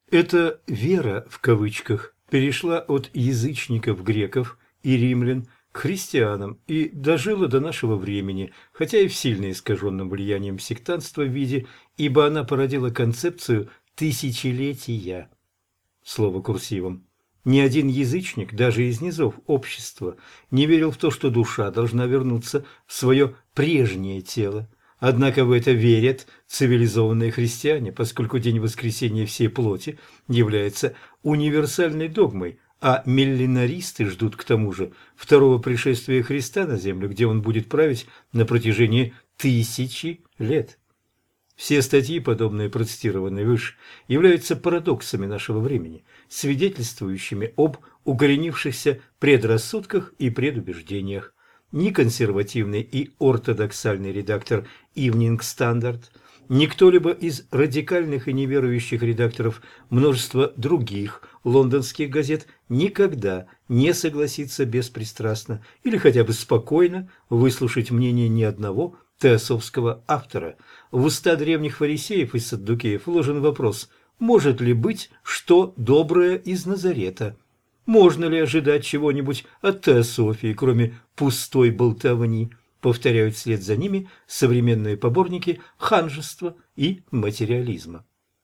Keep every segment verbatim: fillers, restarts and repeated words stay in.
Эта «вера» в кавычках перешла от язычников греков и римлян к христианам и дожила до нашего времени, хотя и в сильно искаженном влиянием сектантства виде, ибо она породила концепцию тысячелетия. Слово курсивом. Ни один язычник, даже из низов общества, не верил в то, что душа должна вернуться в свое прежнее тело. Однако в это верят цивилизованные христиане, поскольку День воскресения всей плоти является универсальной догмой, а миллинаристы ждут к тому же второго пришествия Христа на землю, где он будет править на протяжении тысячи лет. Все статьи, подобные процитированной выше, являются парадоксами нашего времени, свидетельствующими об укоренившихся предрассудках и предубеждениях. Ни консервативный и ортодоксальный редактор Evening Standard, ни кто-либо из радикальных и неверующих редакторов множества других лондонских газет никогда не согласится беспристрастно или хотя бы спокойно выслушать мнение ни одного теософского автора. В уста древних фарисеев и саддукеев вложен вопрос: может ли быть что доброе из Назарета? Можно ли ожидать чего-нибудь от теософии, кроме пустой болтовни? Повторяют вслед за ними современные поборники ханжества и материализма.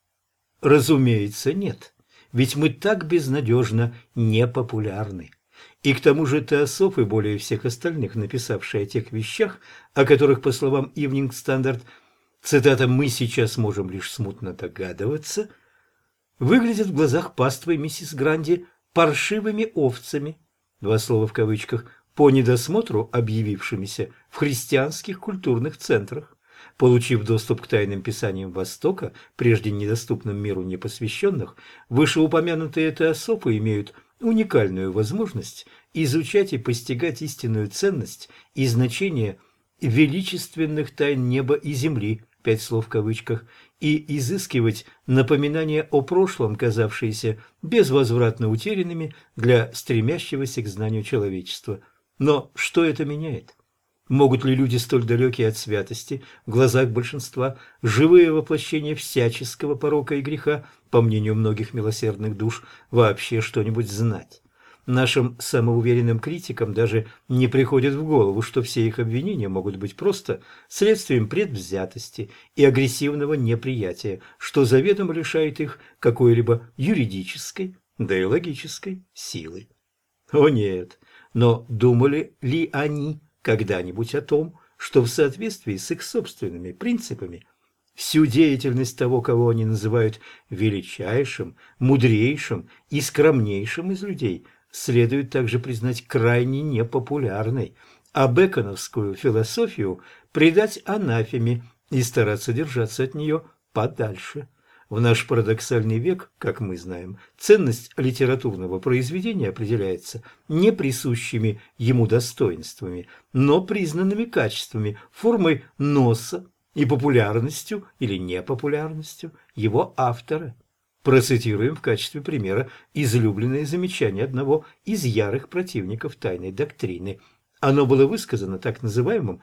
Разумеется, нет, ведь мы так безнадежно непопулярны. И к тому же теософы, более всех остальных, написавшие о тех вещах, о которых, по словам Evening Standard, цитата, «мы сейчас можем лишь смутно догадываться», выглядят в глазах паствы миссис Гранди паршивыми овцами, два слова в кавычках, по недосмотру объявившимися в христианских культурных центрах. Получив доступ к тайным писаниям Востока, прежде недоступным миру непосвященных, вышеупомянутые теософы имеют уникальную возможность изучать и постигать истинную ценность и значение величественных тайн неба и земли, пять слов в кавычках, и изыскивать напоминания о прошлом, казавшиеся безвозвратно утерянными для стремящегося к знанию человечества. Но что это меняет? Могут ли люди, столь далекие от святости, в глазах большинства, живые воплощения всяческого порока и греха, по мнению многих милосердных душ, вообще что-нибудь знать? Нашим самоуверенным критикам даже не приходит в голову, что все их обвинения могут быть просто следствием предвзятости и агрессивного неприятия, что заведомо лишает их какой-либо юридической, да и логической силы. О нет, но думали ли они когда-нибудь о том, что в соответствии с их собственными принципами всю деятельность того, кого они называют величайшим, мудрейшим и скромнейшим из людей, следует также признать крайне непопулярной, а бэконовскую философию предать анафеме и стараться держаться от нее подальше? В наш парадоксальный век, как мы знаем, ценность литературного произведения определяется не присущими ему достоинствами, но признанными качествами, формой носа и популярностью или непопулярностью его автора. Процитируем в качестве примера излюбленное замечание одного из ярых противников тайной доктрины. Оно было высказано так называемым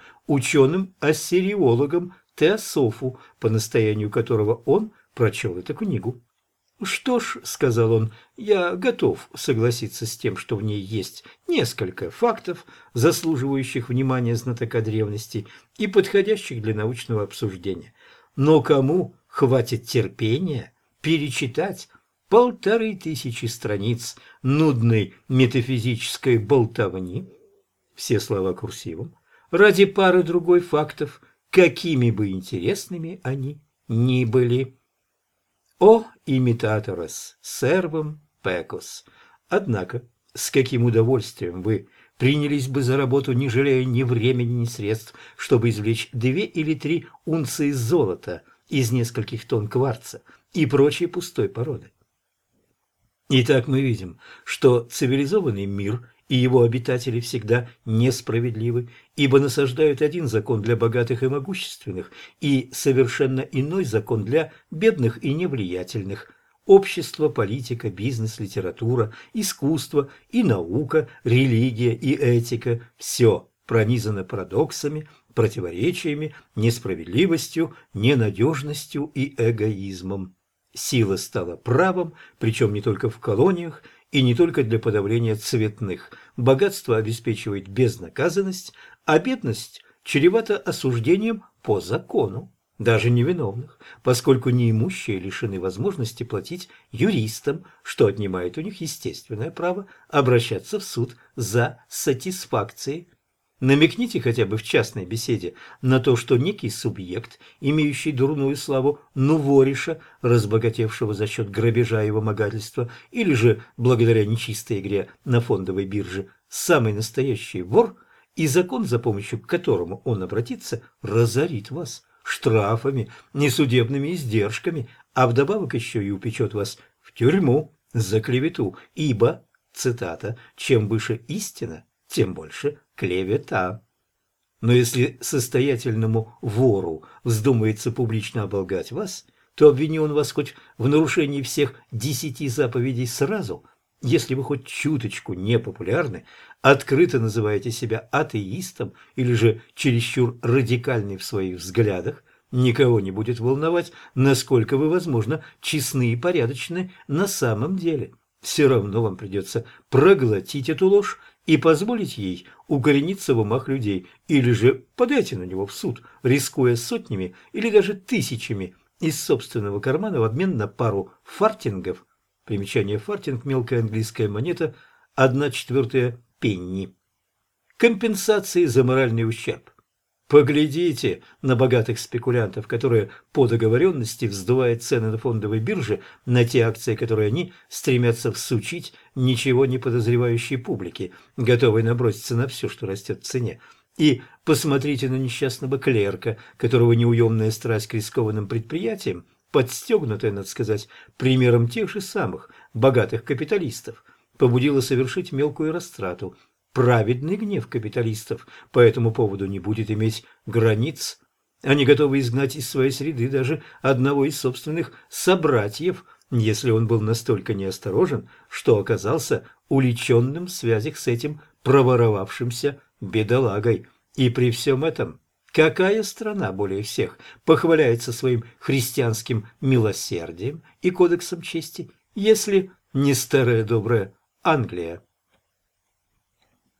ученым-ассириологом Теософу, по настоянию которого он прочел эту книгу. «Что ж, — сказал он, — я готов согласиться с тем, что в ней есть несколько фактов, заслуживающих внимания знатока древности и подходящих для научного обсуждения. Но кому хватит терпения перечитать полторы тысячи страниц нудной метафизической болтовни, все слова курсивом, ради пары другой фактов, какими бы интересными они ни были? О имитаторос сервум пекос! Однако, с каким удовольствием вы принялись бы за работу, не жалея ни времени, ни средств, чтобы извлечь две или три унции золота из нескольких тонн кварца и прочей пустой породы? Итак, мы видим, что цивилизованный мир и его обитатели всегда несправедливы, ибо насаждают один закон для богатых и могущественных и совершенно иной закон для бедных и невлиятельных. Общество, политика, бизнес, литература, искусство и наука, религия и этика – все пронизано парадоксами, противоречиями, несправедливостью, ненадежностью и эгоизмом. Сила стала правом, причем не только в колониях и не только для подавления цветных. Богатство обеспечивает безнаказанность, а бедность чревата осуждением по закону, даже невиновных, поскольку неимущие лишены возможности платить юристам, что отнимает у них естественное право обращаться в суд за сатисфакцией. Намекните хотя бы в частной беседе на то, что некий субъект, имеющий дурную славу нувориша, разбогатевшего за счет грабежа и вымогательства, или же благодаря нечистой игре на фондовой бирже, самый настоящий вор, и закон, за помощью к которому он обратится, разорит вас штрафами, несудебными издержками, а вдобавок еще и упечет вас в тюрьму за клевету, ибо, цитата, «чем выше истина, тем больше клевета». Но если состоятельному вору вздумается публично оболгать вас, то обвини он вас хоть в нарушении всех десяти заповедей сразу. Если вы хоть чуточку непопулярны, открыто называете себя атеистом или же чересчур радикальны в своих взглядах, никого не будет волновать, насколько вы, возможно, честны и порядочны на самом деле. Все равно вам придется проглотить эту ложь и позволить ей укорениться в умах людей, или же подайте на него в суд, рискуя сотнями или даже тысячами из собственного кармана в обмен на пару фартингов. Примечание: фартинг – мелкая английская монета, одна четвертая пенни. Компенсации за моральный ущерб. Поглядите на богатых спекулянтов, которые по договоренности вздувают цены на фондовой бирже на те акции, которые они стремятся всучить ничего не подозревающей публике, готовой наброситься на все, что растет в цене. И посмотрите на несчастного клерка, которого неуемная страсть к рискованным предприятиям, подстегнутая, надо сказать, примером тех же самых богатых капиталистов, побудила совершить мелкую растрату. Праведный гнев капиталистов по этому поводу не будет иметь границ. Они готовы изгнать из своей среды даже одного из собственных собратьев, если он был настолько неосторожен, что оказался уличенным в связях с этим проворовавшимся бедолагой. И при всем этом, какая страна более всех похваляется своим христианским милосердием и кодексом чести, если не старая добрая Англия?